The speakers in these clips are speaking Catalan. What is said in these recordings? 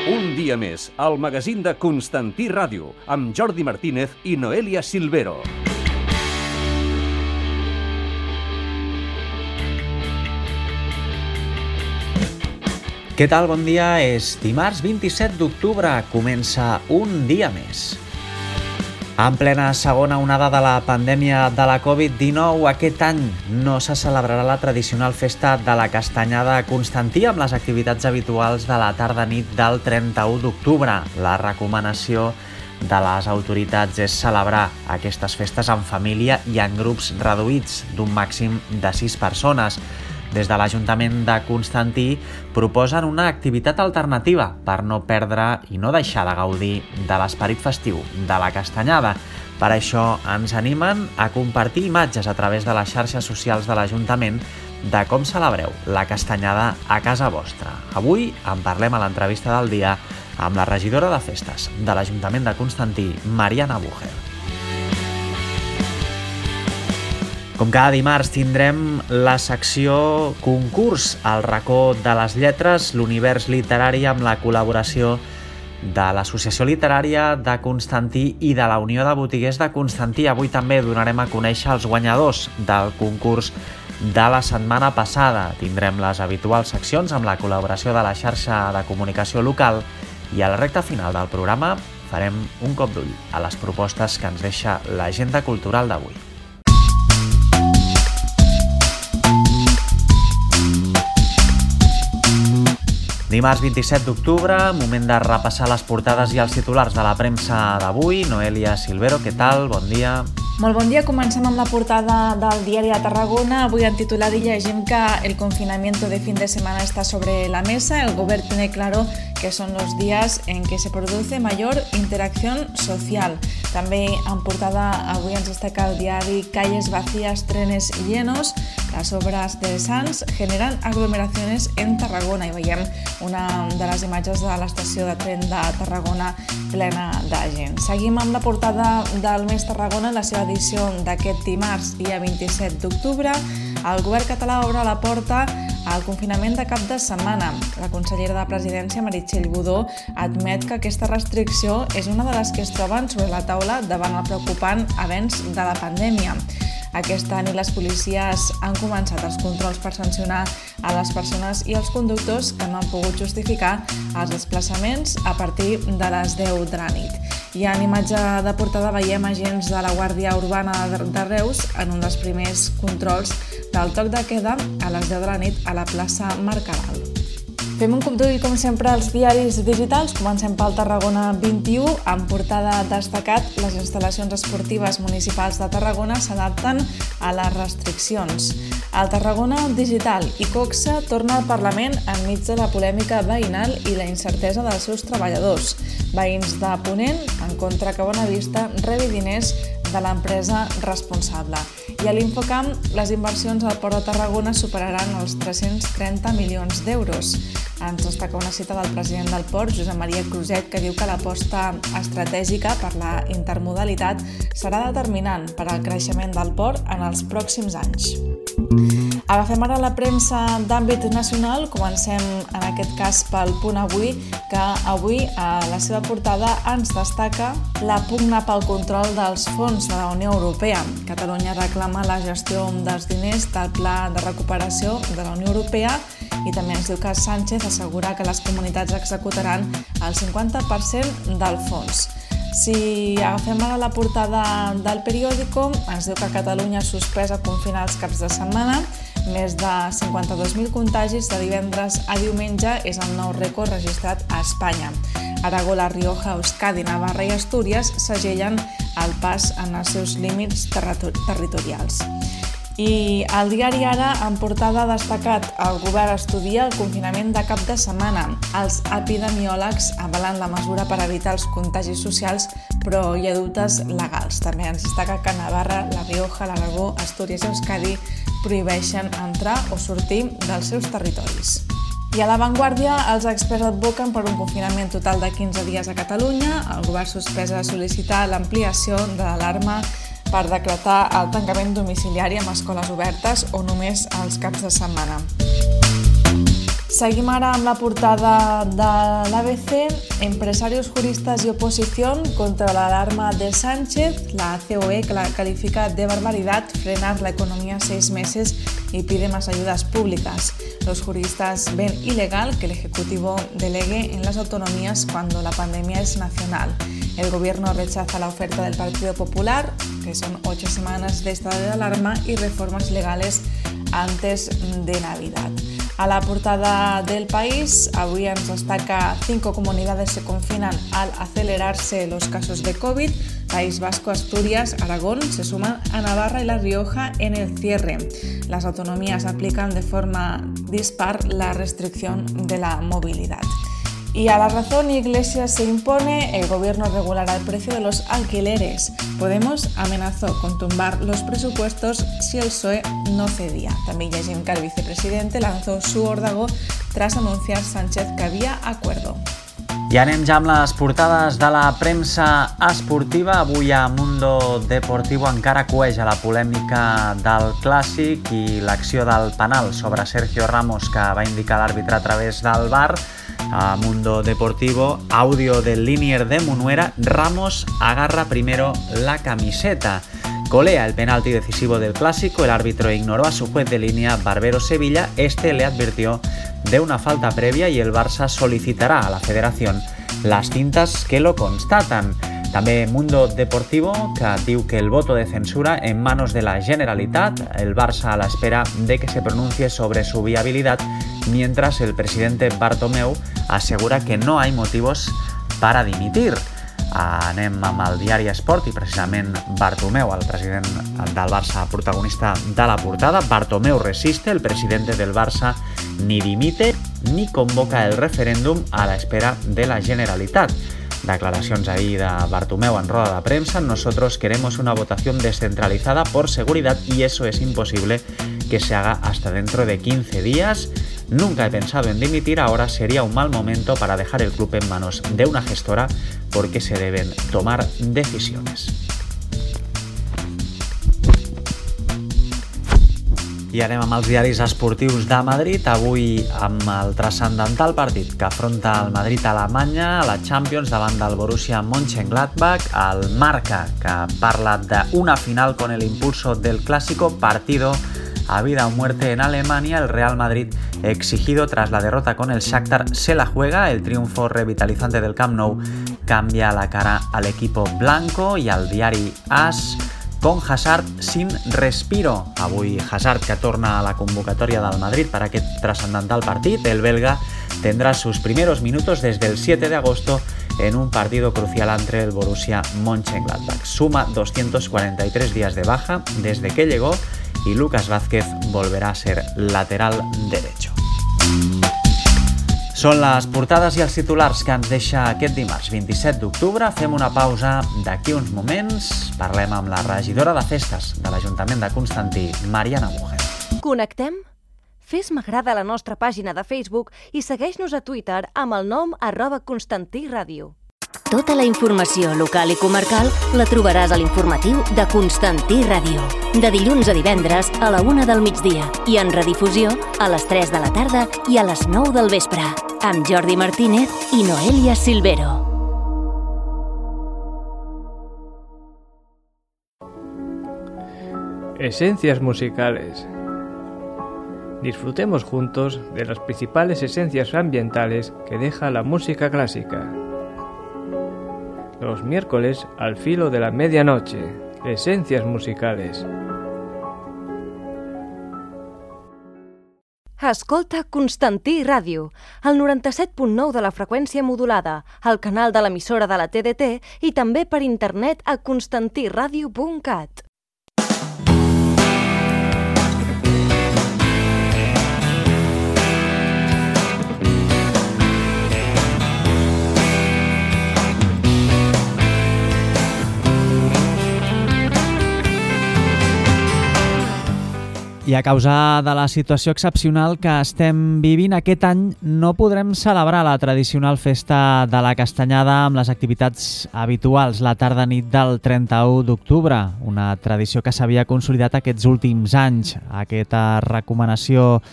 Un dia més, al magazín de Constantí Ràdio, amb Jordi Martínez i Noelia Silvero. Què tal? Bon dia. És dimarts 27 d'octubre. Comença un dia més. En plena segona onada de la pandèmia de la Covid-19, aquest any no se celebrarà la tradicional festa de la Castanyada a Constantí amb les activitats habituals de la tarda-nit del 31 d'octubre. La recomanació de les autoritats és celebrar aquestes festes en família i en grups reduïts d'un màxim de 6 persones. Des de l'Ajuntament de Constantí proposen una activitat alternativa per no perdre i no deixar de gaudir de l'esperit festiu de la Castanyada. Per això ens animen a compartir imatges a través de les xarxes socials de l'Ajuntament de com celebreu la Castanyada a casa vostra. Avui en parlem a l'entrevista del dia amb la regidora de festes de l'Ajuntament de Constantí, Mariana Bucher. Com cada dimarts tindrem la secció concurs al racó de les lletres, l'univers literari amb la col·laboració de l'Associació Literària de Constantí i de la Unió de Botiguers de Constantí. Avui també donarem a conèixer els guanyadors del concurs de la setmana passada. Tindrem les habituals seccions amb la col·laboració de la xarxa de comunicació local i a la recta final del programa farem un cop d'ull a les propostes que ens deixa l'agenda cultural d'avui. Dimarts 27 d'octubre, moment de repassar les portades i els titulars de la premsa d'avui. Noelia Silvero, què tal? Bon dia. Molt bon dia. Comencem amb la portada del Diari de Tarragona. Avui en titular llegim que el confinamiento de fin de semana está sobre la mesa. El gobierno tiene claro que son los días en que se produce mayor interacción social. També en portada avui ens destaca el diari Calles vacías, trenes llenos. Las obras de Sants generan aglomeraciones en Tarragona i veiem una de les imatges de l'estació de tren de Tarragona plena de gent. Seguim amb la portada del Mes Tarragona, la seva edició d'aquest dimarts, dia 27 d'octubre. El govern català obre la porta al confinament de cap de setmana. La consellera de Presidència, Meritxell Budó, admet que aquesta restricció és una de les que es troben sobre la taula davant el preocupant avenç de la pandèmia. Aquesta nit les policies han començat els controls per sancionar a les persones i els conductors que no han pogut justificar els desplaçaments a partir de les 10 de la nit. I en imatge de portada veiem agents de la Guàrdia Urbana de Reus en un dels primers controls del toc de queda a les 10 de la nit a la plaça Mercadal. Fem un cop d'ull, com sempre, als diaris digitals. Comencem pel Tarragona 21. En portada destacat, les instal·lacions esportives municipals de Tarragona s'adapten a les restriccions. El Tarragona Digital i Coxa torna al Parlament enmig de la polèmica veïnal i la incertesa dels seus treballadors. Veïns de Ponent en contra que Bonavista rebi diners de l'empresa responsable. I a l'Infocamp, les inversions al Port de Tarragona superaran els 330 milions d'euros. Ens destaca una cita del president del Port, Josep Maria Cruzet, que diu que l'aposta estratègica per la intermodalitat serà determinant per al creixement del port en els pròxims anys. Agafem ara la premsa d'àmbit nacional. Comencem en aquest cas pel Punt Avui, que avui a la seva portada ens destaca la pugna pel control dels fons de la Unió Europea. Catalunya reclama la gestió dels diners del Pla de Recuperació de la Unió Europea i també ens diu que Sánchez assegura que les comunitats executaran el 50% del fons. Si agafem ara la portada del periòdico, ens diu que Catalunya ha suspès a confinar els caps de setmana. Més de 52.000 contagis de divendres a diumenge és el nou rècord registrat a Espanya. Aragó, La Rioja, Euskadi, Navarra i Astúries segellen el pas en els seus límits territorials. I el diari Ara, en portada destacat, el govern estudia el confinament de cap de setmana. Els epidemiòlegs avalen la mesura per evitar els contagis socials, però hi ha dubtes legals. També ens destaca que Navarra, La Rioja, l'Aragó, Astúries i Euskadi prohibeixen entrar o sortir dels seus territoris. I a La Vanguardia, els experts advoquen per un confinament total de 15 dies a Catalunya. El govern sospesa sol·licitar l'ampliació de l'alarma per decretar el tancament domiciliari amb escoles obertes o només els caps de setmana. Seguim ara amb la portada de l'ABC. Empresarios, juristas y oposición contra la alarma de Sánchez. La COE califica de barbaridad frenar la economía 6 meses y pide más ayudas públicas. Los juristas ven ilegal que el Ejecutivo delegue en las autonomías cuando la pandemia es nacional. El Gobierno rechaza la oferta del Partido Popular, que son 8 semanas de estado de alarma y reformas legales antes de Navidad. A la portada del País, avui ens destaca 5 comunidades se confinan al acelerarse los casos de COVID. País Vasco, Asturias, Aragón se suman a Navarra y La Rioja en el cierre. Las autonomías aplican de forma dispar la restricción de la movilidad. Y a La Razón, Iglesias se impone, el Gobierno regulará el precio de los alquileres. Podemos amenazó con tumbar los presupuestos si el PSOE no cedía. También llegim que el vicepresidente lanzó su órdago tras anunciar Sánchez que había acuerdo. I anem ja amb les portades de la premsa esportiva. Avui a Mundo Deportivo encara cueix a la polèmica del Clàssic i l'acció del penal sobre Sergio Ramos que va indicar l'àrbitre a través del VAR. A Mundo Deportivo, audio del Linier de Munuera, Ramos agarra primero la camiseta. Colea el penalti decisivo del Clásico, el árbitro ignoró a su juez de línea Barbero Sevilla, este le advirtió de una falta previa y el Barça solicitará a la Federación las cintas que lo constatan. També Mundo Deportivo, que diu que el voto de censura en manos de la Generalitat, el Barça a la espera de que se pronuncie sobre su viabilidad, mientras el presidente Bartomeu asegura que no hay motivos para dimitir. Anem amb el diari Esport i precisament Bartomeu, el president del Barça, protagonista de la portada. Bartomeu resiste, el presidente del Barça ni dimite ni convoca el referéndum a la espera de la Generalitat. Declaracions ahí de Bartomeu en roda de prensa. Nosotros queremos una votación descentralizada por seguridad y eso es imposible que se haga hasta dentro de 15 días. Nunca he pensado en dimitir, ahora sería un mal momento para dejar el club en manos de una gestora porque se deben tomar decisiones. I anem amb els diaris esportius de Madrid, avui amb el transcendental partit que afronta el Madrid a Alemanya, a la Champions, davant del Borussia Mönchengladbach, el Marca, que parla d'una final con el impulso del Clásico, partido a vida o muerte en Alemania, el Real Madrid exigido tras la derrota con el Shakhtar se la juega, el triunfo revitalizante del Camp Nou cambia la cara al equipo blanco i al diari AS, con Hazard sin respiro. Avui Hazard que torna a la convocatòria del Madrid para aquest trascendental partit. El belga tendrá sus primeros minutos desde el 7 de agosto en un partido crucial entre el Borussia Mönchengladbach. Suma 243 días de baja desde que llegó y Lucas Vázquez volverá a ser lateral derecho. Són les portades i els titulars que ens deixa aquest dimarts 27 d'octubre. Fem una pausa d'aquí uns moments. Parlem amb la regidora de festes de l'Ajuntament de Constantí, Mariana Mujer. Connectem? Fes m'agrada a la nostra pàgina de Facebook i segueix-nos a Twitter amb el nom @ConstantíRàdio. Tota la informació local i comarcal la trobaràs a l'informatiu de Constantí Ràdio. De dilluns a divendres a la 1 del migdia i en redifusió a les 3 de la tarda i a les 9 del vespre. Amb Jordi Martínez i Noelia Silvero. Esencias musicales. Disfrutemos juntos de las principales esencias ambientales que deja la música clásica. Los miércoles al filo de la medianoche. Esencias musicales. Escolta Constantí Ràdio, al 97.9 de la freqüència modulada, al canal de l'emissora de la TDT i també per internet a constantiradio.cat. I a causa de la situació excepcional que estem vivint aquest any, no podrem celebrar la tradicional festa de la Castanyada amb les activitats habituals la tarda-nit del 31 d'octubre, una tradició que s'havia consolidat aquests últims anys. Aquesta recomanació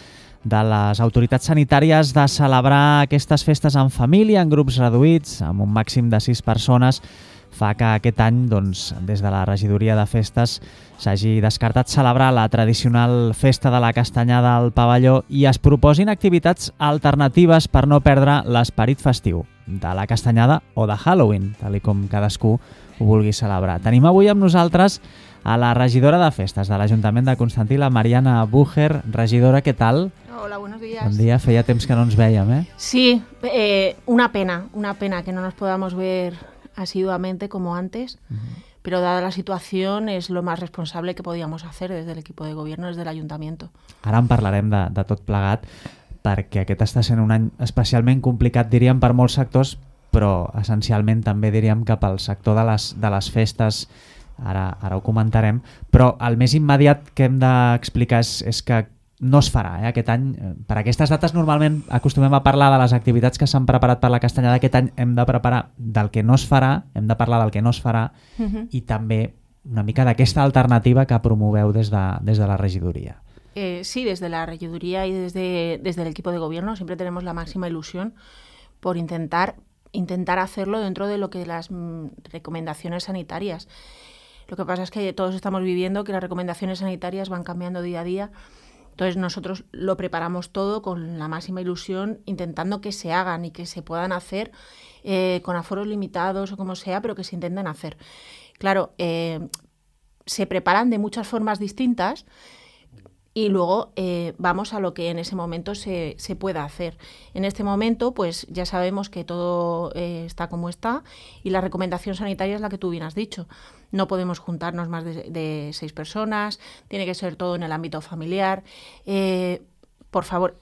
de les autoritats sanitàries de celebrar aquestes festes en família, en grups reduïts, amb un màxim de 6 persones, fa que aquest any, doncs, des de la regidoria de festes, s'hagi descartat celebrar la tradicional festa de la castanyada al pavelló i es proposin activitats alternatives per no perdre l'esperit festiu de la castanyada o de Halloween, tal com cadascú ho vulgui celebrar. Tenim avui amb nosaltres a la regidora de festes de l'Ajuntament de Constantí, la Mariana Búger. Regidora, què tal? Hola, buenos días. Bon dia, feia temps que no ens veiem, eh? Sí, una pena que no nos podamos ver asiduamente como antes, pero dada la situación es lo más responsable que podíamos hacer desde el equipo de gobierno, desde el Ayuntamiento. Ara en parlarem de tot plegat, perquè aquest està sent un any especialment complicat, diríem, per molts sectors, però essencialment també diríem que pel sector de les festes, ara ho comentarem, però el més immediat que hem d'explicar és que no es farà, aquest any. Per aquestes dates normalment acostumem a parlar de les activitats que s'han preparat per la castanyada. Aquest any hem de preparar del que no es farà, hem de parlar del que no es farà i també una mica d'aquesta alternativa que promoveu des de la regidoria. Sí, desde la regidoría y desde el equipo de gobierno siempre tenemos la máxima ilusión por intentar hacerlo dentro de lo que las recomendaciones sanitarias. Lo que pasa es que todos estamos viviendo que las recomendaciones sanitarias van cambiando día a día. Entonces nosotros lo preparamos todo con la máxima ilusión, intentando que se hagan y que se puedan hacer con aforos limitados o como sea, pero que se intenten hacer. Claro, se preparan de muchas formas distintas y luego vamos a lo que en ese momento se pueda hacer. En este momento, pues ya sabemos que todo está como está y la recomendación sanitaria es la que tú bien has dicho. No podemos juntarnos más de 6 personas, tiene que ser todo en el ámbito familiar. Por favor,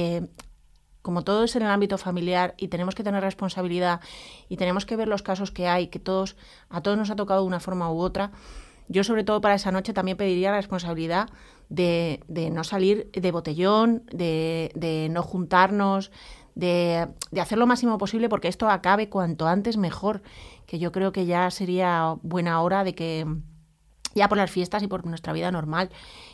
como todo es en el ámbito familiar y tenemos que tener responsabilidad y tenemos que ver los casos que hay, que a todos nos ha tocado de una forma u otra, yo sobre todo para esa noche también pediría la responsabilidad de no salir de botellón, de no juntarnos, de hacer lo máximo posible porque esto acabe cuanto antes mejor, que yo creo que ya sería buena hora de que ya por las fiestas y por nuestra vida normal,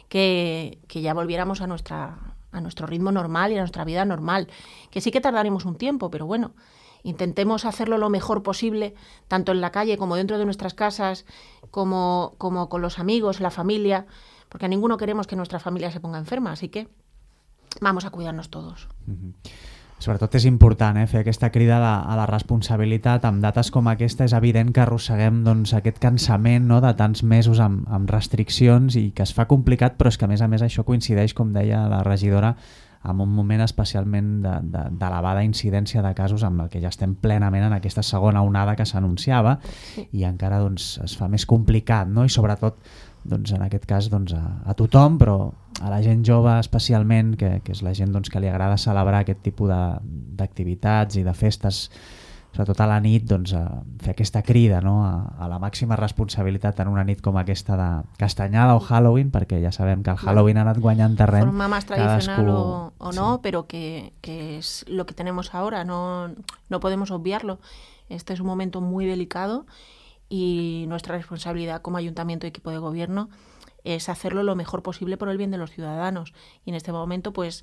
que ya volviéramos a nuestro ritmo normal y a nuestra vida normal, que sí que tardaremos un tiempo, pero bueno, intentemos hacerlo lo mejor posible, tanto en la calle como dentro de nuestras casas, como con los amigos, la familia, porque a ninguno queremos que nuestra familia se ponga enferma, así que vamos a cuidarnos todos. Sobretot és important fer aquesta crida a la responsabilitat. Amb dates com aquesta és evident que arrosseguem aquest cansament de tants mesos amb restriccions i que es fa complicat, però és que a més això coincideix, com deia la regidora, en un moment especialment d'elevada incidència de casos amb el que ja estem plenament en aquesta segona onada que s'anunciava i encara es fa més complicat, no? I sobretot en aquest cas a tothom, però a la gent jove especialment, que és la gent que li agrada celebrar aquest tipus d'activitats i de festes, sobretot a la nit, fer aquesta crida a la màxima responsabilitat en una nit com aquesta de castanyada o Halloween, perquè ja sabem que el Halloween ha anat guanyant terreny. Forma más tradicional o no, sí. Pero que es lo que tenemos ahora, no podemos obviarlo. Este es un momento muy delicado y nuestra responsabilidad como Ayuntamiento y equipo de gobierno es hacerlo lo mejor posible por el bien de los ciudadanos. Y en este momento, pues,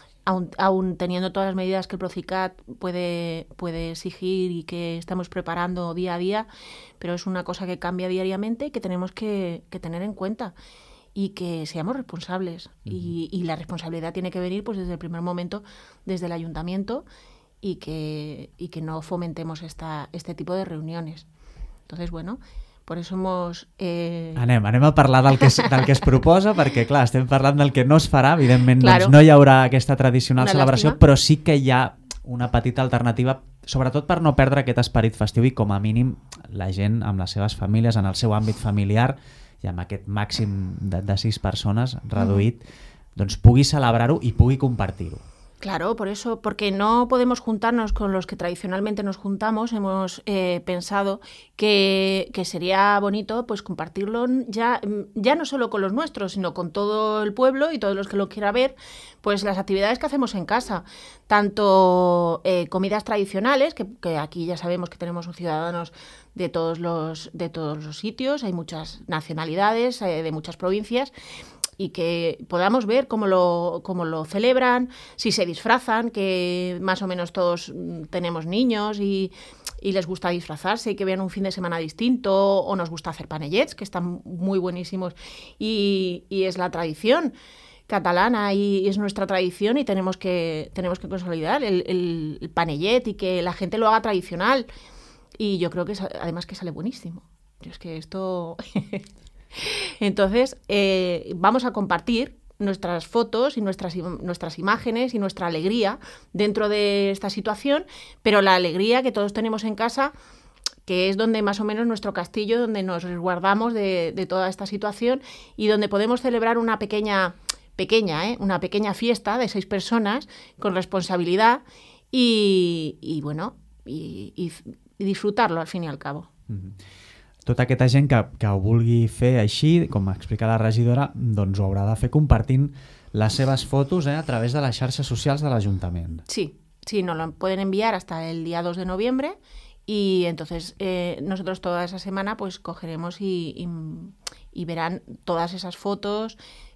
aún teniendo todas las medidas que el Procicat puede exigir y que estamos preparando día a día, pero es una cosa que cambia diariamente y que tenemos que tener en cuenta y que seamos responsables. Y la responsabilidad tiene que venir pues desde el primer momento, desde el Ayuntamiento, y que no fomentemos este tipo de reuniones. Entonces, bueno, por eso hemos... Anem a parlar del que es proposa, perquè, clar, estem parlant del que no es farà. Evidentment, claro, no hi haurà aquesta tradicional celebració, llàstima. Però sí que hi ha una petita alternativa, sobretot per no perdre aquest esperit festiu i, com a mínim, la gent amb les seves famílies, en el seu àmbit familiar i amb aquest màxim de 6 persones reduït, pugui celebrar-ho i pugui compartir-ho. Claro, por eso, porque no podemos juntarnos con los que tradicionalmente nos juntamos. Hemos pensado que sería bonito pues compartirlo ya no solo con los nuestros, sino con todo el pueblo y todos los que lo quiera ver, pues las actividades que hacemos en casa, tanto comidas tradicionales, que aquí ya sabemos que tenemos ciudadanos de todos los sitios, hay muchas nacionalidades, de muchas provincias, y que podamos ver cómo lo celebran, si se disfrazan, que más o menos todos tenemos niños y les gusta disfrazarse y que vean un fin de semana distinto, o nos gusta hacer panellets, que están muy buenísimos y es la tradición catalana y es nuestra tradición y tenemos que consolidar el panellet y que la gente lo haga tradicional. Y yo creo que además que sale buenísimo. Yo es que esto... Entonces, vamos a compartir nuestras fotos y nuestras imágenes y nuestra alegría dentro de esta situación, pero la alegría que todos tenemos en casa, que es donde más o menos nuestro castillo, donde nos resguardamos de toda esta situación y donde podemos celebrar una pequeña fiesta de 6 personas con responsabilidad y disfrutarlo al fin y al cabo. Tota aquesta gent que ho vulgui fer així, com explica la regidora, doncs ho haurà de fer compartint les seves fotos a través de les xarxes socials de l'Ajuntament. Sí, nos lo pueden enviar hasta el día 2 de noviembre y entonces nosotros toda esa semana pues cogeremos y verán todas esas fotos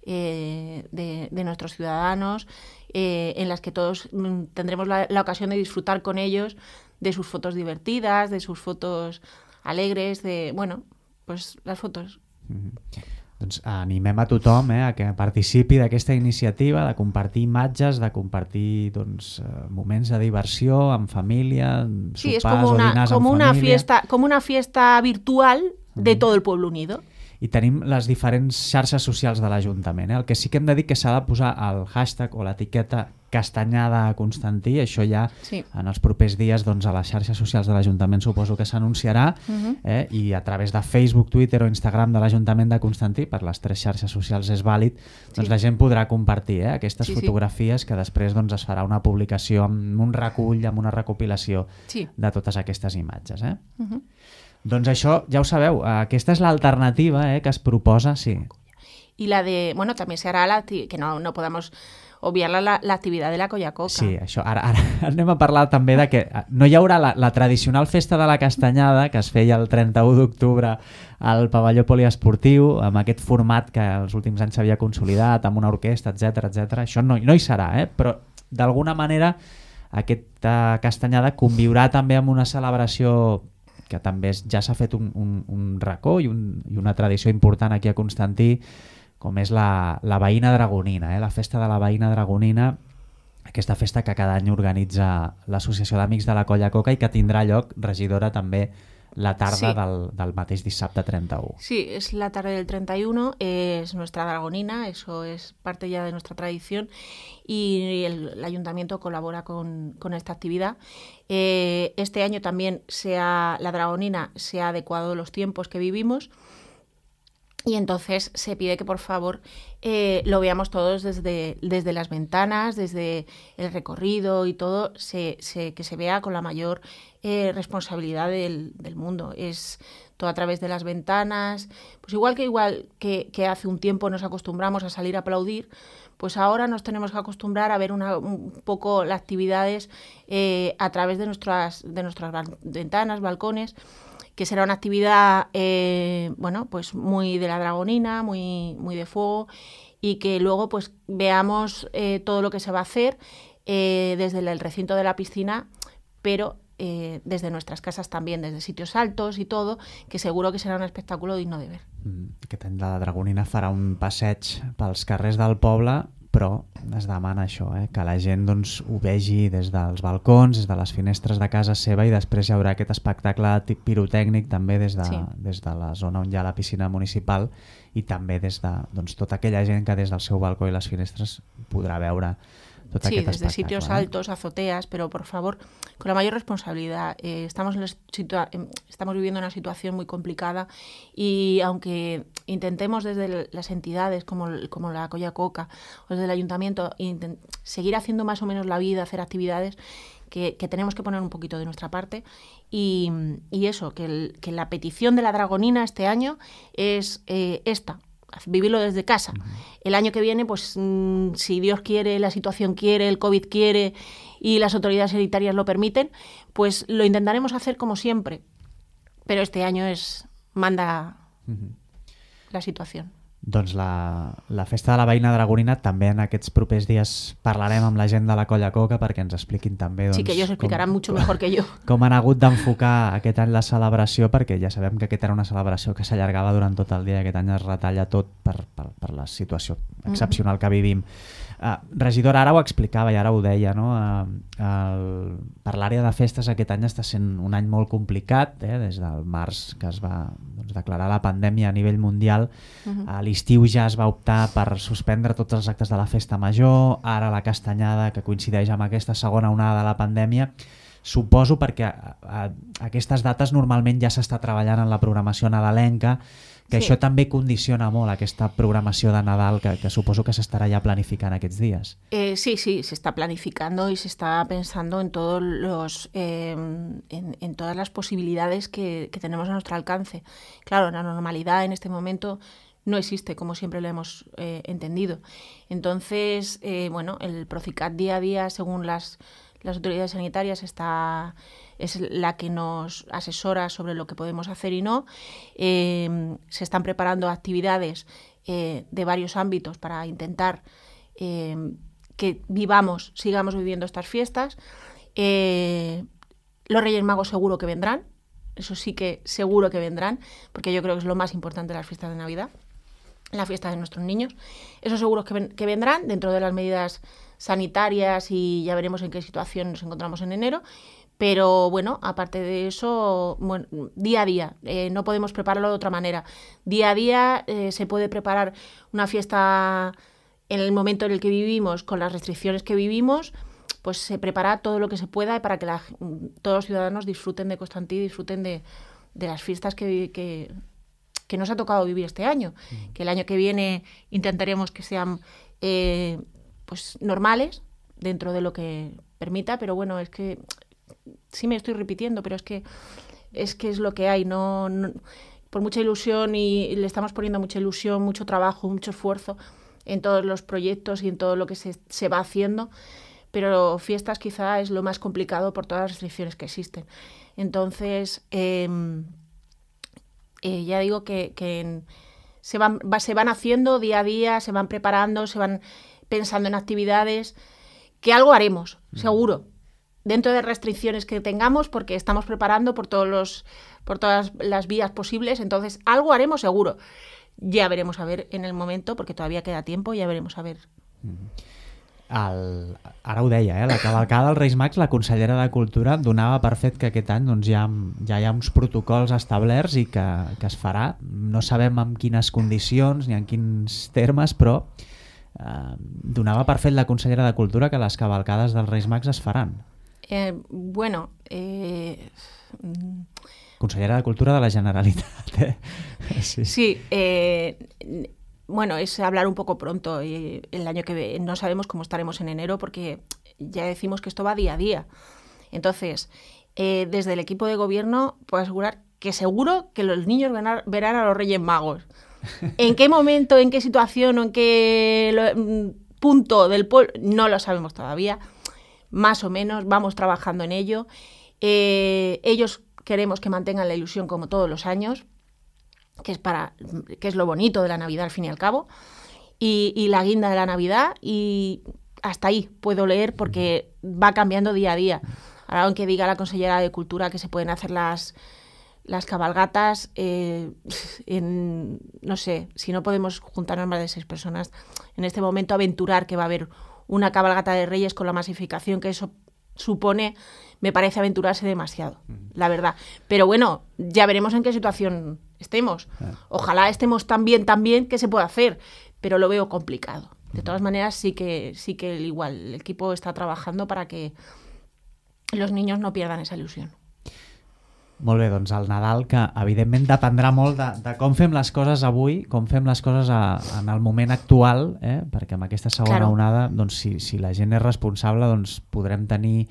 de nuestros ciudadanos en las que todos tendremos la ocasión de disfrutar con ellos de sus fotos divertidas, de sus fotos alegres, pues las fotos. Doncs animem a tothom a que participi d'aquesta iniciativa, de compartir imatges, de compartir moments de diversió amb família, sopars o dinars amb família. Com una fiesta virtual de todo el pueblo unido. I tenim les diferents xarxes socials de l'Ajuntament. El que sí que hem de dir que s'ha de posar el hashtag o l'etiqueta Castanyada Constantí, això ja en els propers dies a les xarxes socials de l'Ajuntament suposo que s'anunciarà i a través de Facebook, Twitter o Instagram de l'Ajuntament de Constantí, per les 3 xarxes socials és vàlid, la gent podrà compartir aquestes fotografies que després es farà una publicació amb un recull, amb una recopilació de totes aquestes imatges. Doncs això, ja ho sabeu, aquesta és l'alternativa que es proposa, sí. Y la de, también se hará que no podamos obviar la actividad de la Colla-Coca. Sí, això. Ara anem a parlar també de que no hi haurà la tradicional festa de la castanyada que es feia el 31 d'octubre al pavelló poliesportiu, amb aquest format que els últims anys s'havia consolidat, amb una orquestra, etc. Això no hi serà, però d'alguna manera aquesta castanyada conviurà també amb una celebració que també ja s'ha fet un racó i una tradició important aquí a Constantí, com és la Veïna Dragonina, la festa de la Veïna Dragonina, aquesta festa que cada any organitza l'Associació d'Amics de la Colla-Coca i que tindrà lloc, regidora, també la tarda del mateix dissabte 31. Sí, es la tarde del 31, es nuestra Dragonina, eso es parte ya de nuestra tradición y el Ayuntamiento colabora con esta actividad. Este año también la Dragonina se ha adecuado a los tiempos que vivimos y entonces se pide que por favor lo veamos todos desde las ventanas, desde el recorrido y todo, que se vea con la mayor responsabilidad del mundo. Es todo a través de las ventanas, pues igual que hace un tiempo nos acostumbramos a salir a aplaudir, pues ahora nos tenemos que acostumbrar a ver un poco las actividades a través de nuestras ventanas, balcones, que será una actividad pues muy de la Dragonina, muy de fuego, y que luego pues veamos todo lo que se va a hacer desde el recinto de la piscina, pero desde nuestras casas también, desde sitios altos y todo, que seguro que serà un espectáculo digno de ver. Aquest any la Dragonina farà un passeig pels carrers del poble, però es demana això, que la gent ho vegi des dels balcons, des de les finestres de casa seva, i després hi haurà aquest espectacle pirotècnic també des de la zona on hi ha la piscina municipal i també des de tota aquella gent que des del seu balcó i les finestres podrà veure tot aquest espectacle. Sí, desde sitios altos, azoteas, pero por favor, con la mayor responsabilidad. Estamos viviendo una situación muy complicada y aunque intentemos desde las entidades como la Colla-Coca o desde el Ayuntamiento seguir haciendo más o menos la vida, hacer actividades, que tenemos que poner un poquito de nuestra parte y eso, que la petición de la Dragonina este año es esta. Vivirlo desde casa. El año que viene, pues si Dios quiere, la situación quiere, el COVID quiere y las autoridades sanitarias lo permiten, pues lo intentaremos hacer como siempre. Pero este año manda la situación. Doncs la festa de la veïna dragonina també en aquests propers dies parlarem amb la gent de la Colla Coca perquè ens expliquin també sí, que ellos explicaran mucho mejor que yo com han hagut d'enfocar aquest any la celebració, perquè ja sabem que aquesta era una celebració que s'allargava durant tot el dia, aquest any es retalla tot per la situació excepcional que vivim. Regidora, ara ho explicava i ara ho deia, no? Per l'àrea de festes aquest any està sent un any molt complicat, des del març que es va declarar la pandèmia a nivell mundial. A l'estiu ja es va optar per suspendre tots els actes de la festa major, ara la castanyada que coincideix amb aquesta segona onada de la pandèmia. Suposo perquè a aquestes dates normalment ja s'està treballant en la programació nadalenca, que sí. Això també condiciona molt aquesta programació de Nadal que suposo que s'estarà ja planificant aquests dies. Sí, se está planificando y se está pensando en todos en todas las posibilidades que tenemos a nuestro alcance. Claro, la normalidad en este momento no existe como siempre lo hemos entendido. Entonces, el Procicat día a día, según las autoridades sanitarias, es la que nos asesora sobre lo que podemos hacer y no. Se están preparando actividades de varios ámbitos para intentar que sigamos viviendo estas fiestas. Los Reyes Magos seguro que vendrán, eso sí que seguro que vendrán, porque yo creo que es lo más importante de las fiestas de Navidad, la fiesta de nuestros niños. Eso seguro que vendrán dentro de las medidas sanitarias y ya veremos en qué situación nos encontramos en enero. Pero bueno, aparte de eso, día a día, no podemos prepararlo de otra manera. Día a día se puede preparar una fiesta en el momento en el que vivimos, con las restricciones que vivimos, pues se prepara todo lo que se pueda para que todos los ciudadanos disfruten de Constantí, disfruten de las fiestas que nos ha tocado vivir este año. Que el año que viene intentaremos que sean normales, dentro de lo que permita, pero bueno, es que sí me estoy repitiendo, pero es que es lo que hay, no por mucha ilusión, y le estamos poniendo mucha ilusión, mucho trabajo, mucho esfuerzo en todos los proyectos y en todo lo que se va haciendo, pero fiestas quizá es lo más complicado por todas las restricciones que existen. Entonces, ya digo que se van haciendo día a día, se van preparando, se van pensando en actividades, que algo haremos, seguro, dentro de restricciones que tengamos, porque estamos preparando por todas las vías posibles, entonces algo haremos seguro. Ja veremos a ver en el momento, perquè todavía queda tiempo, ja veremos a ver. Ara ho deia, la cavalcada dels Reis Mags, la consellera de Cultura donava per fet que aquest any ja hi ha uns protocols establerts i que es farà. No sabem en quines condicions ni en quins termes, però donava per fet la consellera de Cultura que les cavalcades dels Reis Mags es faran. Consellera de Cultura de la Generalitat. Sí, es hablar un poco pronto. El año que viene no sabemos cómo estaremos en enero, porque ya decimos que esto va día a día. Entonces, desde el equipo de gobierno puedo asegurar que seguro que los niños verán a los Reyes Magos. ¿En qué momento, en qué situación o en qué punto del pueblo? No lo sabemos todavía. Más o menos, vamos trabajando en ello. Ellos queremos que mantengan la ilusión como todos los años, que es lo bonito de la Navidad al fin y al cabo, y la guinda de la Navidad, y hasta ahí puedo leer porque va cambiando día a día. Ahora, aunque diga la consellera de Cultura que se pueden hacer las cabalgatas, no sé, si no podemos juntarnos más de 6 personas, en este momento aventurar que va a haber una cabalgata de Reyes con la masificación que eso supone, me parece aventurarse demasiado, la verdad. Pero bueno, ya veremos en qué situación estemos. Ojalá estemos tan bien que se pueda hacer, pero lo veo complicado. De todas maneras, sí que igual el equipo está trabajando para que los niños no pierdan esa ilusión. Molt bé, doncs el Nadal, que evidentment dependrà molt de com fem les coses avui, com fem les coses en el moment actual, perquè amb aquesta segona onada, doncs, si la gent és responsable, doncs podrem tenir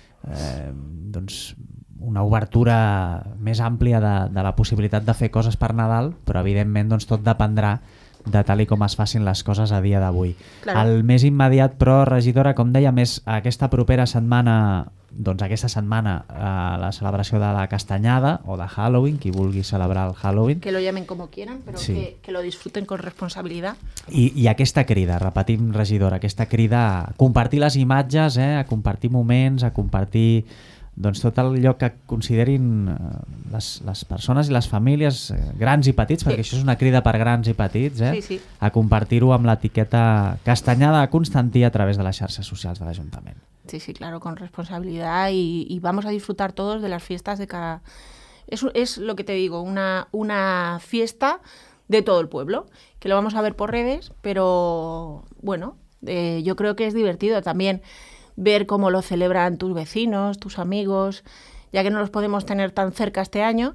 una obertura més àmplia de la possibilitat de fer coses per Nadal, però evidentment doncs, tot dependrà de tal i com es facin les coses a dia d'avui. El més immediat, però, regidora, com deia, més aquesta propera setmana doncs aquesta setmana la celebració de la Castanyada o de Halloween, qui vulgui celebrar el Halloween. Que lo llamen como quieran, però sí, que lo disfruten con responsabilitat. I aquesta crida, repetim, regidora, aquesta crida a compartir les imatges, a compartir moments, a compartir doncs, tot allò que considerin les persones i les famílies, grans i petits, perquè això és una crida per grans i petits, sí. A compartir-ho amb l'etiqueta Castanyada a Constantí a través de les xarxes socials de l'Ajuntament. Sí, claro, con responsabilidad y vamos a disfrutar todos de las fiestas de cada... Es lo que te digo, una fiesta de todo el pueblo, que lo vamos a ver por redes, pero bueno, yo creo que es divertido también ver cómo lo celebran tus vecinos, tus amigos, ya que no los podemos tener tan cerca este año,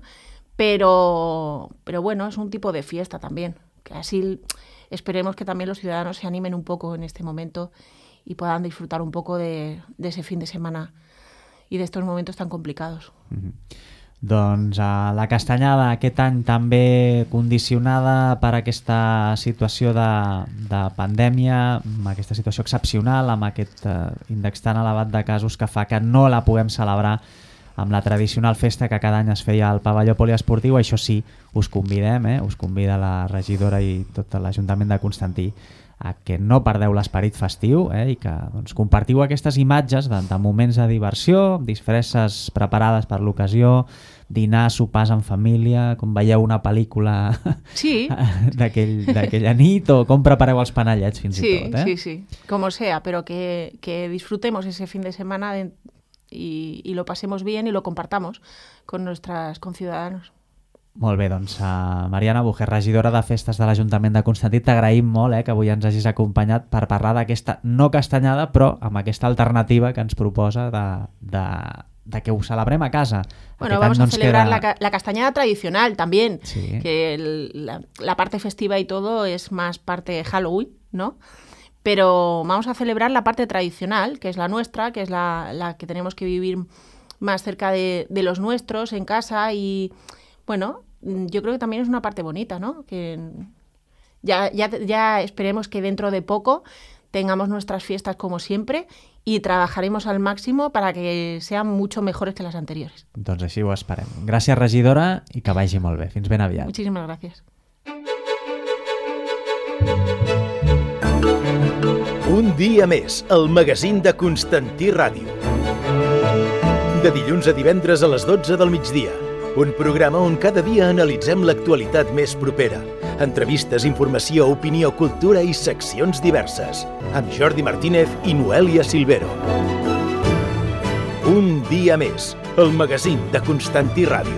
pero bueno, es un tipo de fiesta también, que así esperemos que también los ciudadanos se animen un poco en este momento y puedan disfrutar un poco de ese fin de semana y de estos momentos tan complicados. Doncs la Castanyada aquest any també condicionada per aquesta situació de pandèmia, amb aquesta situació excepcional, amb aquest índex tan elevat de casos que fa que no la puguem celebrar amb la tradicional festa que cada any es feia al pavelló poliesportiu. Això sí, us convidem, us convida la regidora i tot l'Ajuntament de Constantí a que no perdeu l'esperit festiu i que doncs, compartiu aquestes imatges de moments de diversió, disfresses preparades per l'ocasió, dinar, sopars en família, com veieu una pel·lícula d'aquella nit, o com prepareu els panellets fins i tot. Sí, como sea, pero que disfrutemos ese fin de semana y lo pasemos bien y lo compartamos con nuestros conciudadanos. Molt bé, doncs Mariana Bujer, regidora de Festes de l'Ajuntament de Constantí, t'agraïm molt que avui ens hagis acompanyat per parlar d'aquesta no castanyada, però amb aquesta alternativa que ens proposa de que ho celebrem a casa. Bueno, vamos a celebrar la castañada tradicional también, que la parte festiva y todo es más parte de Halloween, ¿no? Pero vamos a celebrar la parte tradicional, que es la nuestra, que es la que tenemos que vivir más cerca de los nuestros, en casa, y bueno, yo creo que también es una parte bonita, ¿no? Que ya esperemos que dentro de poco tengamos nuestras fiestas como siempre y trabajaremos al máximo para que sean mucho mejores que las anteriores. Doncs així ho esperem. Gràcies, regidora, i que vagi molt bé. Fins ben aviat. Muchísimas gracias. Un dia més, el magazín de Constantí Ràdio. De dilluns a divendres a les 12 del migdia. Un programa on cada dia analitzem l'actualitat més propera. Entrevistes, informació, opinió, cultura i seccions diverses. Amb Jordi Martínez i Noelia Silvero. Un dia més, el magazín de Constantí Ràdio.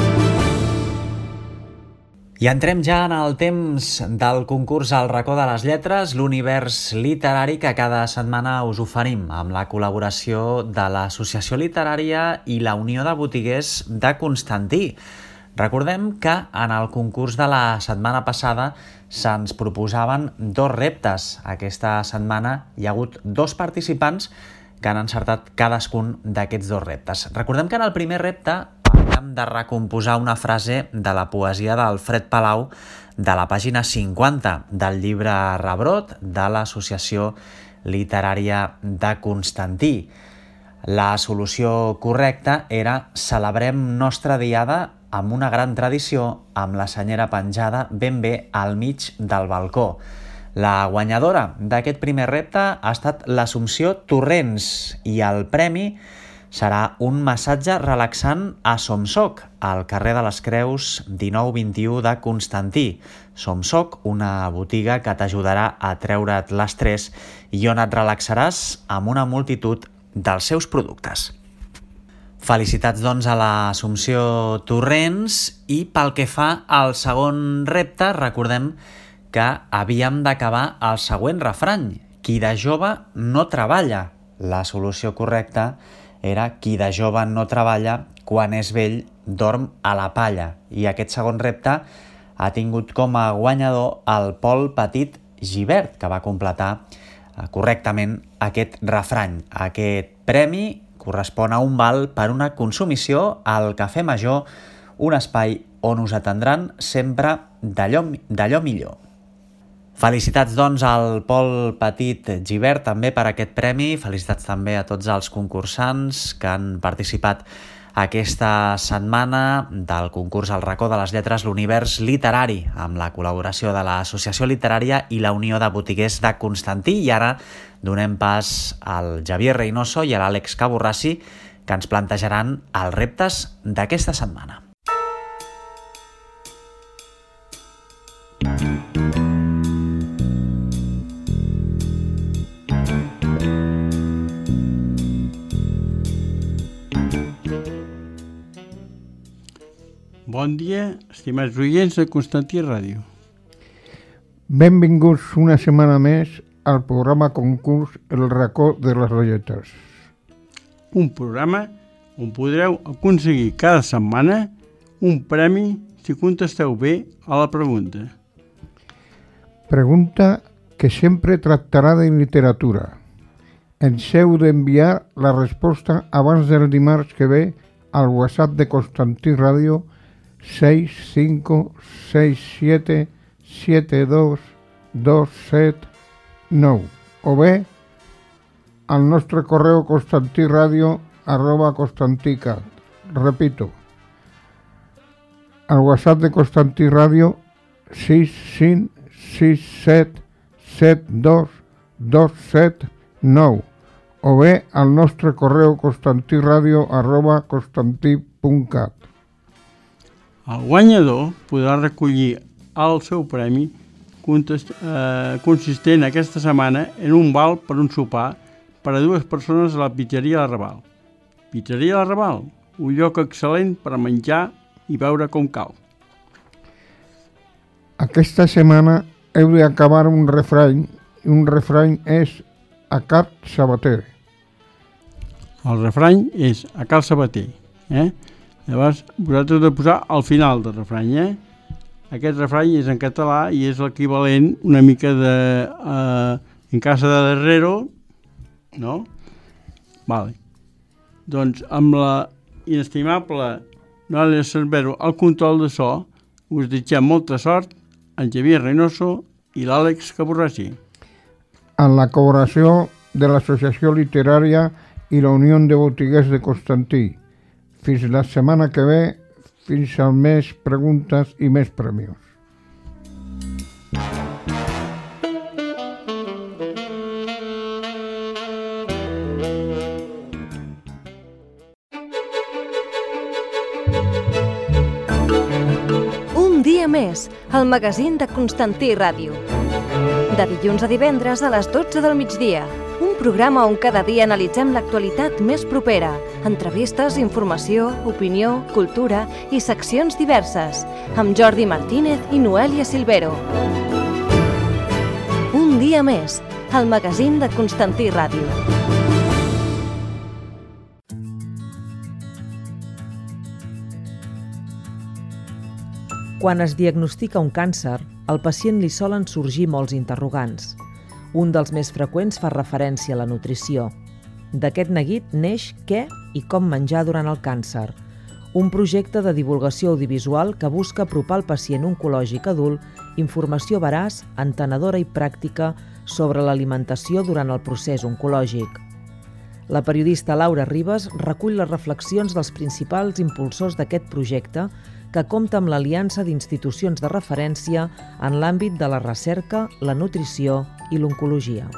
I entrem ja en el temps del concurs al racó de les lletres, l'univers literari que cada setmana us oferim amb la col·laboració de l'Associació Literària i la Unió de Botiguers de Constantí. Recordem que en el concurs de la setmana passada se'ns proposaven 2 reptes. Aquesta setmana hi ha hagut 2 participants que han encertat cadascun d'aquests 2 reptes. Recordem que en el primer repte havíem de recomposar una frase de la poesia d'Alfred Palau de la pàgina 50 del llibre Rebrot de l'Associació Literària de Constantí. La solució correcta era celebrem nostra diada amb una gran tradició amb la senyera penjada ben bé al mig del balcó. La guanyadora d'aquest primer repte ha estat l'Assumpció Torrents i el premi serà un massatge relaxant a Somsoc, al carrer de les Creus 1921 de Constantí. Somsoc, una botiga que t'ajudarà a treure't l'estrès i on et relaxaràs amb una multitud dels seus productes. Felicitats, doncs, a l'Assumpció Torrents i pel que fa al segon repte, recordem que havíem d'acabar el següent refrany. Qui de jove no treballa. La solució correcta era qui de jove no treballa, quan és vell dorm a la palla. I aquest segon repte ha tingut com a guanyador el Pol Petit Gibert, que va completar correctament aquest refrany. Aquest premi correspon a un val per una consumició al Cafè Major, un espai on us atendran sempre d'allò millor. Felicitats, doncs, al Pol Petit Gibert també per aquest premi. Felicitats també a tots els concursants que han participat aquesta setmana del concurs El racó de les lletres, l'univers literari, amb la col·laboració de l'Associació Literària i la Unió de Botiguers de Constantí. I ara donem pas al Javier Reynoso i a l'Àlex Caborrassi, que ens plantejaran els reptes d'aquesta setmana. Bon dia, estimats oients de Constantí Ràdio. Benvinguts una setmana més al programa concurs El racó de les lletres. Un programa on podreu aconseguir cada setmana un premi si contesteu bé a la pregunta. Pregunta que sempre tractarà de literatura. Ens heu d'enviar la resposta abans del dimarts que ve al WhatsApp de Constantí Ràdio 656772279 o bé al nostre correu constantiradio@constanticat. Repito, al WhatsApp de Constantí Ràdio 656772279 o bé al nostre correu constantiradio@constanti.cat. El guanyador podrà recollir el seu premi consistent aquesta setmana en un val per un sopar per a 2 persones a la Pizzeria L'Arrabal. Pizzeria L'Arrabal, un lloc excel·lent per menjar i beure com cal. Aquesta setmana heu d'acabar un refrany, i un refrany és a Cat Sabater. El refrany és a Cal Sabater. Llavors, vosaltres heu de posar al final del refrany. Aquest refrany és en català i és l'equivalent una mica de en casa de Herrero, no? Vale. Doncs amb la inestimable Noelia Cervero al control de so, us desitgem molta sort en Javier Reynoso i l'Àlex Caborrassi. En la col·laboració de l'Associació Literària i la Unió de Botiguers de Constantí. Fins la setmana que ve, fins a més preguntes i més premis. Un dia més, el magazín de Constantí Ràdio. De dilluns a divendres a les 12 del migdia. Un programa on cada dia analitzem l'actualitat més propera. Entrevistes, informació, opinió, cultura i seccions diverses. Amb Jordi Martínez i Noelia Silvero. Un dia més, el magazín de Constantí Ràdio. Quan es diagnostica un càncer, al pacient li solen sorgir molts interrogants. Un dels més freqüents fa referència a la nutrició. D'aquest neguit neix què i com menjar durant el càncer. Un projecte de divulgació audiovisual que busca apropar al pacient oncològic adult informació veraç, entenedora i pràctica sobre l'alimentació durant el procés oncològic. La periodista Laura Ribas recull les reflexions dels principals impulsors d'aquest projecte que compta amb l'aliança d'institucions de referència en l'àmbit de la recerca, la nutrició i l'oncologia.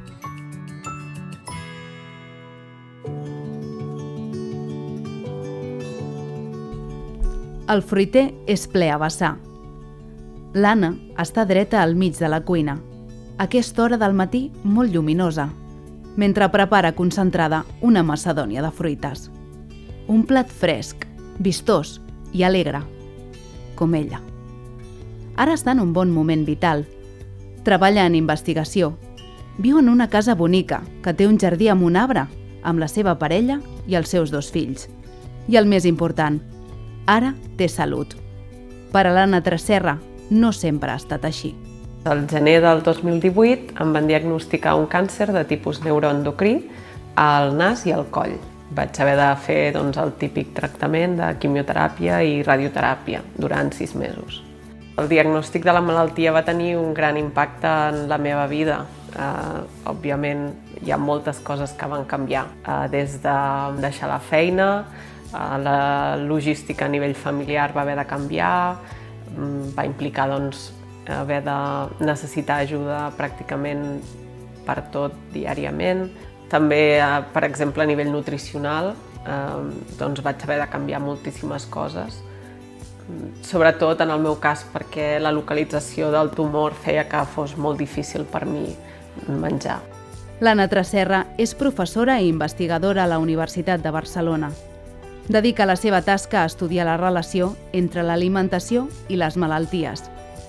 El fruiter és ple a vessar. L'Anna està dreta al mig de la cuina, a aquesta hora del matí molt lluminosa, mentre prepara concentrada una macedònia de fruites. Un plat fresc, vistós i alegre, com ella. Ara està en un bon moment vital. Treballa en investigació. Viu en una casa bonica que té un jardí amb un arbre, amb la seva parella i els seus 2 fills. I el més important, ara té salut. Per a l'Anna Tresserra no sempre ha estat així. Al gener del 2018 em van diagnosticar un càncer de tipus neuroendocrí al nas i al coll. Vaig haver de fer el típic tractament de quimioteràpia i radioteràpia durant 6 mesos. El diagnòstic de la malaltia va tenir un gran impacte en la meva vida. Òbviament, hi ha moltes coses que van canviar, des de deixar la feina, la logística a nivell familiar va haver de canviar, va implicar haver de necessitar ajuda pràcticament per tot diàriament. També, per exemple, a nivell nutricional, vaig haver de canviar moltíssimes coses, sobretot en el meu cas perquè la localització del tumor feia que fos molt difícil per mi menjar. L'Anna Tresserra és professora i investigadora a la Universitat de Barcelona. Dedica la seva tasca a estudiar la relació entre l'alimentació i les malalties.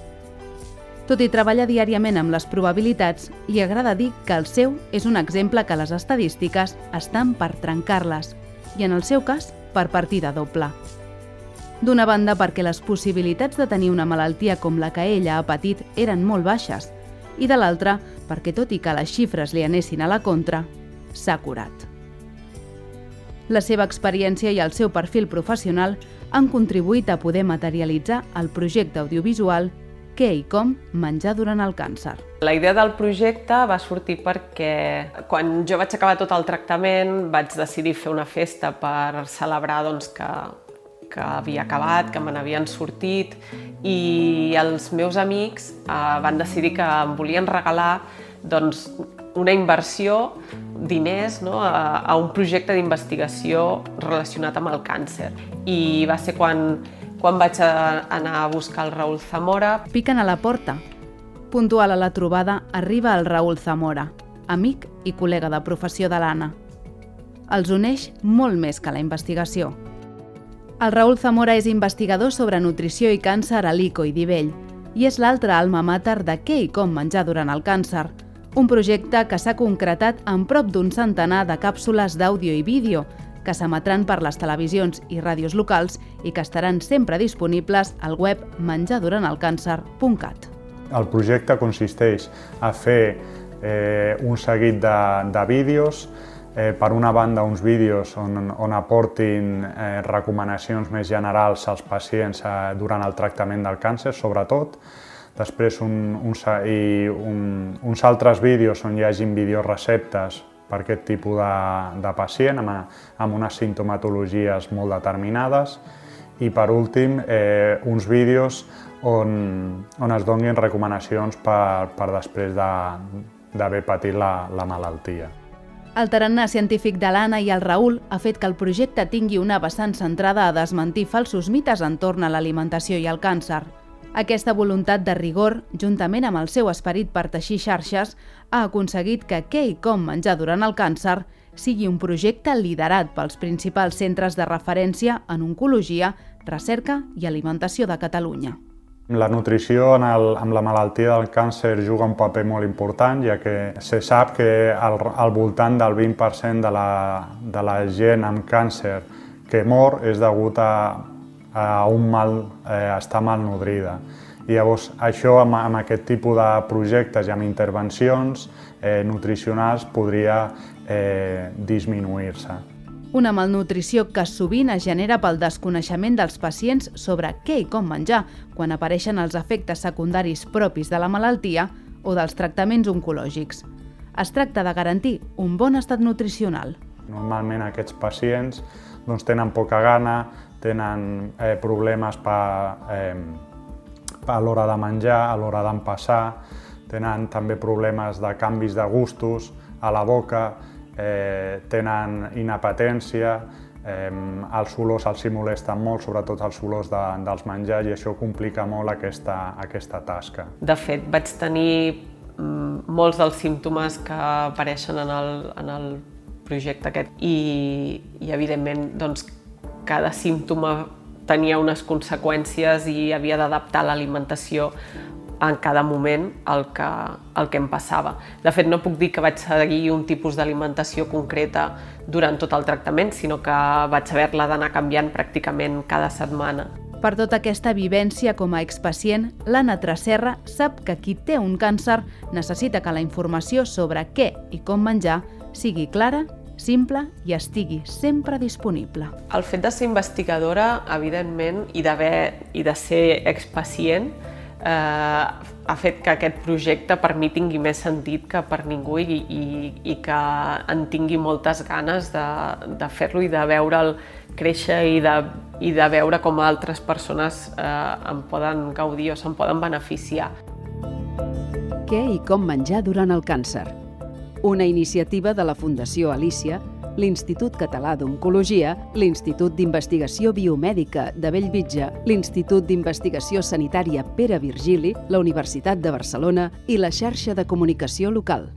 Tot i treballar diàriament amb les probabilitats, li agrada dir que el seu és un exemple que les estadístiques estan per trencar-les i, en el seu cas, per partida doble. D'una banda, perquè les possibilitats de tenir una malaltia com la que ella ha patit eren molt baixes, i de l'altra, perquè tot i que les xifres li anessin a la contra, s'ha curat. La seva experiència i el seu perfil professional han contribuït a poder materialitzar el projecte audiovisual Què i com menjar durant el càncer. La idea del projecte va sortir perquè quan jo vaig acabar tot el tractament vaig decidir fer una festa per celebrar que havia acabat, que me n'havien sortit, i els meus amics van decidir que em volien regalar una inversió, diners, a un projecte d'investigació relacionat amb el càncer. I va ser quan vaig anar a buscar el Raül Zamora. Piquen a la porta. Puntual a la trobada arriba el Raül Zamora, amic i col·lega de professió de l'Anna. Els uneix molt més que la investigació. El Raül Zamora és investigador sobre nutrició i càncer a l'ICO i Divell i és l'altre alma mater de Què i com menjar durant el càncer, un projecte que s'ha concretat en prop d'un centenar de càpsules d'àudio i vídeo que s'emetran per les televisions i ràdios locals i que estaran sempre disponibles al web menjarduranthelcàncer.cat. El projecte consisteix a fer un seguit de vídeos, per una banda uns vídeos on aportin recomanacions més generals als pacients durant el tractament del càncer, sobretot. Després uns altres vídeos on hi hagin videoreceptes per aquest tipus de pacient amb unes simptomatologies molt determinades. I per últim, uns vídeos on es donin recomanacions per després d'haver patit la malaltia. El tarannà científic de l'Anna i el Raül ha fet que el projecte tingui una vessant centrada a desmentir falsos mites entorn a l'alimentació i el càncer. Aquesta voluntat de rigor, juntament amb el seu esperit per teixir xarxes, ha aconseguit que Què i com menjar durant el càncer sigui un projecte liderat pels principals centres de referència en oncologia, recerca i alimentació de Catalunya. La nutrició amb la malaltia del càncer juga un paper molt important, ja que se sap que al voltant del 20% de la gent amb càncer que mor és degut a estar malnodrida. I llavors això amb aquest tipus de projectes i amb intervencions nutricionals podria disminuir-se. Una malnutrició que sovint es genera pel desconeixement dels pacients sobre què i com menjar quan apareixen els efectes secundaris propis de la malaltia o dels tractaments oncològics. Es tracta de garantir un bon estat nutricional. Normalment aquests pacients tenen poca gana, tenen problemes a l'hora de menjar, a l'hora d'empassar, tenen també problemes de canvis de gustos a la boca, tenen inapetència, els olors els molesten molt, sobretot els olors dels menjars, i això complica molt aquesta tasca. De fet, vaig tenir molts dels símptomes que apareixen en el projecte aquest i evidentment, cada símptoma tenia unes conseqüències i havia d'adaptar l'alimentació en cada moment el que em passava. De fet, no puc dir que vaig seguir un tipus d'alimentació concreta durant tot el tractament, sinó que vaig haver-la d'anar canviant pràcticament cada setmana. Per tota aquesta vivència com a expacient, l'Anna Tresserra sap que qui té un càncer necessita que la informació sobre què i com menjar sigui clara, simple i estigui sempre disponible. El fet de ser investigadora, evidentment, i de ser expacient, ha fet que aquest projecte per mi tingui més sentit que per ningú i que en tingui moltes ganes de fer-lo i de veure'l créixer i de veure com altres persones en poden gaudir o se'n poden beneficiar. Què i com menjar durant el càncer? Una iniciativa de la Fundació Alícia, l'Institut Català d'Oncologia, l'Institut d'Investigació Biomèdica de Bellvitge, l'Institut d'Investigació Sanitària Pere Virgili, la Universitat de Barcelona i la xarxa de comunicació local.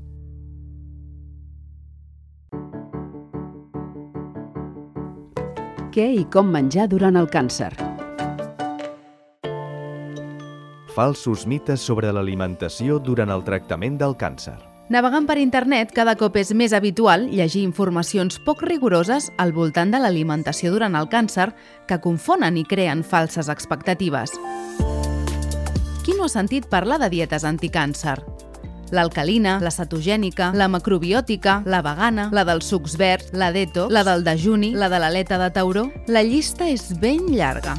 Què i com menjar durant el càncer? Falsos mites sobre l'alimentació durant el tractament del càncer. Navegant per internet, cada cop és més habitual llegir informacions poc rigoroses al voltant de l'alimentació durant el càncer que confonen i creen falses expectatives. Qui no ha sentit parlar de dietes anticàncer? L'alcalina, la cetogènica, la macrobiòtica, la vegana, la dels sucs verds, la detox, la del dejuni, la de l'aleta de tauró... La llista és ben llarga.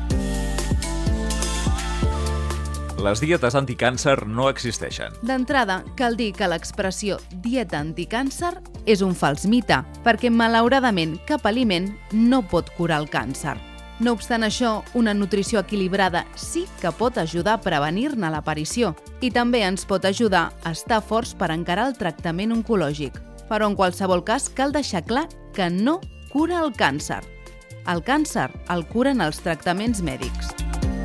Les dietes anticàncer no existeixen. D'entrada, cal dir que l'expressió dieta anticàncer és un fals mite, perquè malauradament cap aliment no pot curar el càncer. No obstant això, una nutrició equilibrada sí que pot ajudar a prevenir-ne l'aparició i també ens pot ajudar a estar forts per encarar el tractament oncològic. Però en qualsevol cas cal deixar clar que no cura el càncer. El càncer el curen els tractaments mèdics.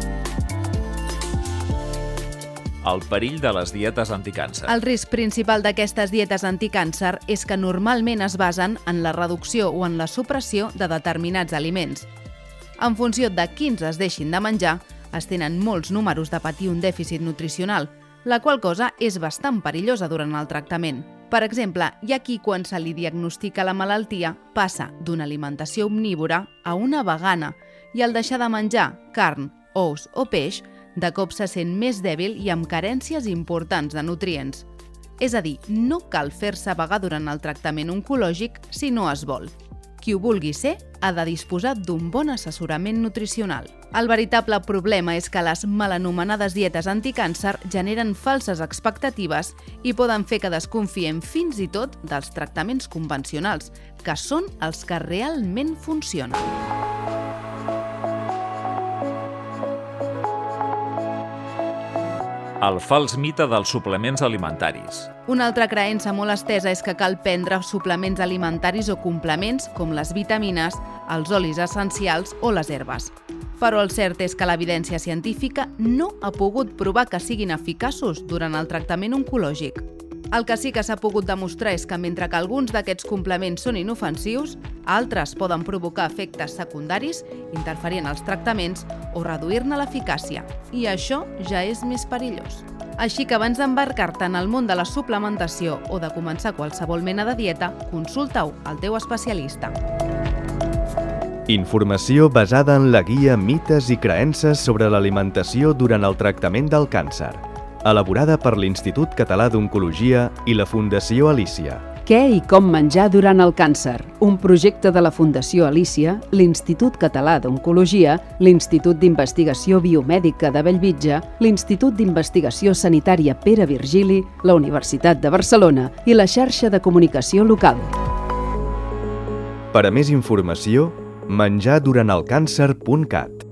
El perill de les dietes anticàncer. El risc principal d'aquestes dietes anticàncer és que normalment es basen en la reducció o en la supressió de determinats aliments. En funció de quins es deixin de menjar, es tenen molts números de patir un dèficit nutricional, la qual cosa és bastant perillosa durant el tractament. Per exemple, hi ha qui quan se li diagnostica la malaltia passa d'una alimentació omnívora a una vegana i al deixar de menjar carn, ous o peix, de cop se sent més dèbil i amb carències importants de nutrients. És a dir, no cal fer-se vagar durant el tractament oncològic si no es vol. Qui ho vulgui ser ha de disposar d'un bon assessorament nutricional. El veritable problema és que les mal anomenades dietes anticàncer generen falses expectatives i poden fer que desconfiem fins i tot dels tractaments convencionals, que són els que realment funcionen. El fals mite dels suplements alimentaris. Una altra creença molt estesa és que cal prendre suplements alimentaris o complements com les vitamines, els olis essencials o les herbes. Però el cert és que l'evidència científica no ha pogut provar que siguin eficaços durant el tractament oncològic. El que sí que s'ha pogut demostrar és que mentre que alguns d'aquests complements són inofensius, altres poden provocar efectes secundaris, interferir en els tractaments o reduir-ne l'eficàcia. I això ja és més perillós. Així que abans d'embarcar-te en el món de la suplementació o de començar qualsevol mena de dieta, consulta-ho al teu especialista. Informació basada en la guia Mites i creences sobre l'alimentació durant el tractament del càncer, elaborada per l'Institut Català d'Oncologia i la Fundació Alícia. Què i com menjar durant el càncer? Un projecte de la Fundació Alícia, l'Institut Català d'Oncologia, l'Institut d'Investigació Biomèdica de Bellvitge, l'Institut d'Investigació Sanitària Pere Virgili, la Universitat de Barcelona i la xarxa de comunicació local. Per a més informació, menjardurantelcàncer.cat.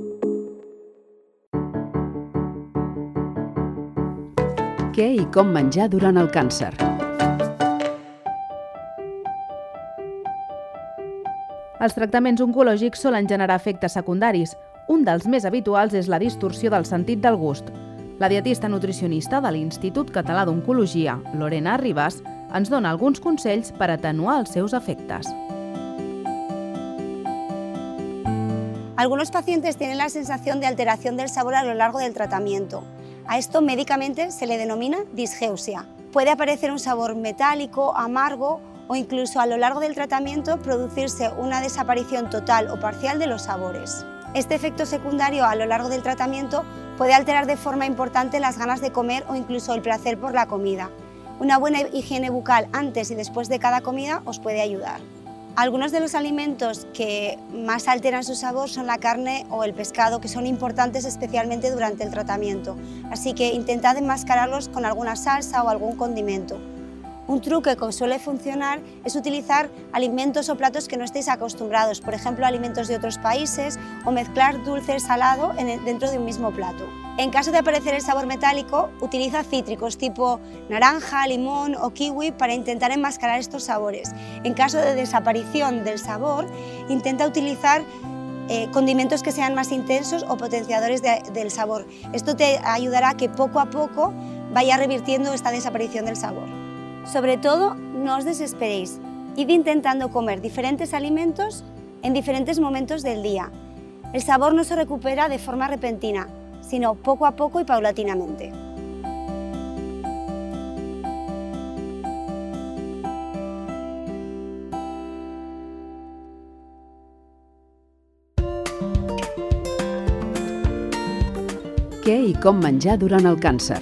Què i com menjar durant el càncer? Els tractaments oncològics solen generar efectes secundaris. Un dels més habituals és la distorsió del sentit del gust. La dietista nutricionista de l'Institut Català d'Oncologia, Lorena Arribas, ens dona alguns consells per atenuar els seus efectes. Algunos pacientes tienen la sensación de alteración del sabor a lo largo del tratamiento. A esto médicamente se le denomina disgeusia. Puede aparecer un sabor metálico, amargo o incluso a lo largo del tratamiento producirse una desaparición total o parcial de los sabores. Este efecto secundario a lo largo del tratamiento puede alterar de forma importante las ganas de comer o incluso el placer por la comida. Una buena higiene bucal antes y después de cada comida os puede ayudar. Algunos de los alimentos que más alteran su sabor son la carne o el pescado, que son importantes especialmente durante el tratamiento. Así que intentad enmascararlos con alguna salsa o algún condimento. Un truque que suele funcionar es utilizar alimentos o platos que no estéis acostumbrados, por ejemplo, alimentos de otros países, o mezclar dulce y salado dentro de un mismo plato. En caso de aparecer el sabor metálico, utiliza cítricos tipo naranja, limón o kiwi para intentar enmascarar estos sabores. En caso de desaparición del sabor, intenta utilizar condimentos que sean más intensos o potenciadores del sabor. Esto te ayudará a que poco a poco vaya revirtiendo esta desaparición del sabor. Sobre todo, no os desesperéis. Id intentando comer diferentes alimentos en diferentes momentos del día. El sabor no se recupera de forma repentina, sino poco a poco y paulatinamente. Què i com menjar durant el càncer?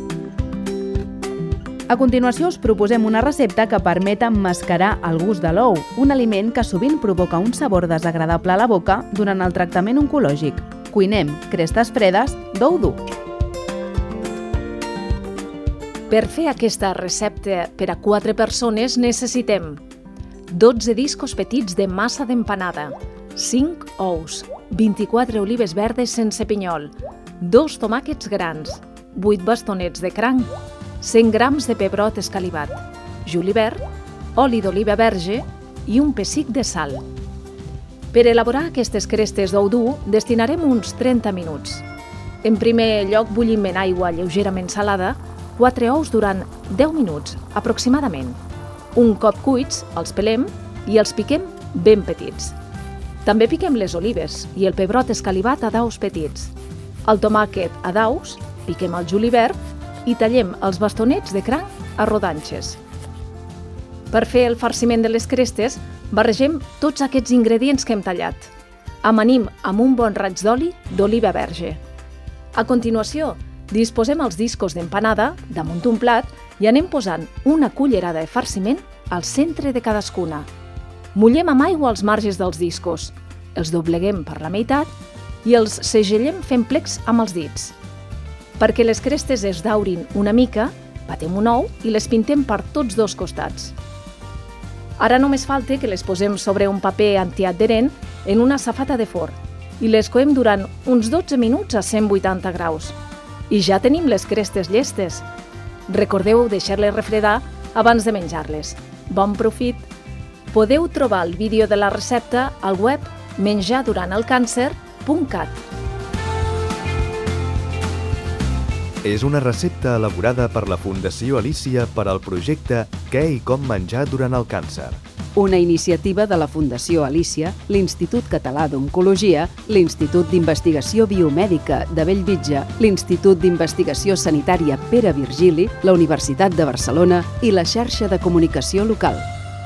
A continuació us proposem una recepta que permet emmascarar el gust de l'ou, un aliment que sovint provoca un sabor desagradable a la boca durant el tractament oncològic. Cuinem crestes fredes d'ou dur. Per fer aquesta recepta per a 4 persones necessitem 12 discos petits de massa d'empanada, 5 ous, 24 olives verdes sense pinyol, 2 tomàquets grans, 8 bastonets de cranc, 100 grams de pebrot escalivat, julivert, oli d'oliva verge i un pessic de sal. Per elaborar aquestes crestes d'ou dur destinarem uns 30 minuts. En primer lloc bullim en aigua lleugerament salada 4 ous durant 10 minuts, aproximadament. Un cop cuits, els pelem i els piquem ben petits. També piquem les olives i el pebrot escalivat a daus petits. El tomàquet a daus, piquem el julivert i tallem els bastonets de cranc a rodanxes. Per fer el farciment de les crestes, barregem tots aquests ingredients que hem tallat. Amanim amb un bon raig d'oli d'oliva verge. A continuació, disposem els discos d'empanada damunt un plat i anem posant una cullerada de farciment al centre de cadascuna. Mullem amb aigua els marges dels discos, els dobleguem per la meitat i els segellem fent plecs amb els dits. Perquè les crestes es daurin una mica, batem un ou i les pintem per tots dos costats. Ara només falta que les posem sobre un paper antiadherent en una safata de forn i les coem durant uns 12 minuts a 180 graus. I ja tenim les crestes llestes. Recordeu deixar-les refredar abans de menjar-les. Bon profit! Podeu trobar el vídeo de la recepta al web menjarduranthelcancer.cat. És una recepta elaborada per la Fundació Alícia per al projecte Què i com menjar durant el càncer. Una iniciativa de la Fundació Alícia, l'Institut Català d'Oncologia, l'Institut d'Investigació Biomèdica de Bellvitge, l'Institut d'Investigació Sanitària Pere Virgili, la Universitat de Barcelona i la xarxa de comunicació local.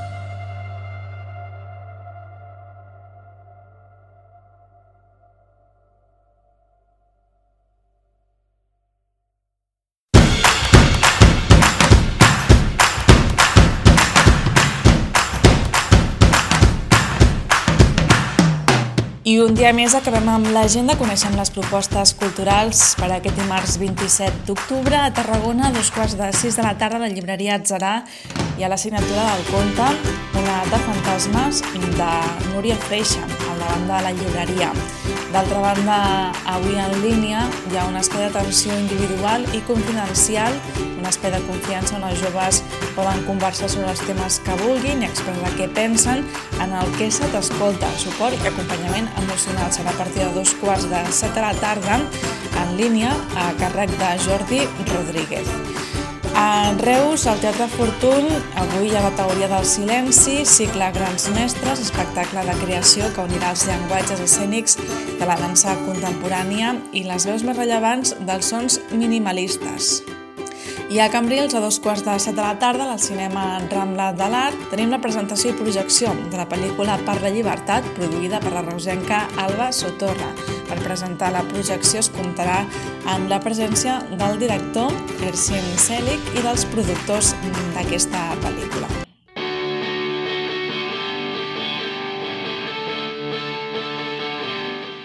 I un dia més acabem amb l'agenda, coneixem les propostes culturals per aquest dimarts 27 d'octubre a Tarragona, a 5:15 de la tarda, a la llibreria Atzarà i a la signatura del conte Una edat de fantasmes de Núria Freixa, a la banda de la llibreria. D'altra banda, avui en línia hi ha un espai d'atenció individual i confidencial, un espai de confiança on els joves poden conversar sobre els temes que vulguin i expressar què pensen, en el que se t'escolta, suport i acompanyament emocional. Serà a partir de 5:15 de la tarda en línia a càrrec de Jordi Rodríguez. A Reus, al Teatre Fortuny, avui hi ha la teoria del silenci, cicle Grans Mestres, espectacle de creació que unirà els llenguatges escènics de la dansa contemporània i les veus més rellevants dels sons minimalistes. I a Cambrils, a 5:15 de la tarda, al cinema Rambla de l'Art, tenim la presentació i projecció de la pel·lícula Per la llibertat, produïda per la reusenca Alba Sotorra. Per presentar la projecció es comptarà amb la presència del director Ersin Selig i dels productors d'aquesta pel·lícula.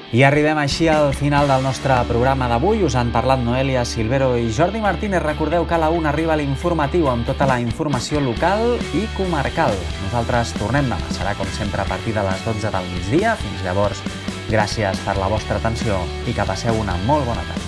I arribem així al final del nostre programa d'avui. Us han parlat Noelia Silvero i Jordi Martínez. Recordeu que a la 1 arriba l'informatiu amb tota la informació local i comarcal. Nosaltres tornem demà. Serà com sempre a partir de les 12 del migdia. Fins llavors, gràcies per la vostra atenció i que passeu una molt bona tarda.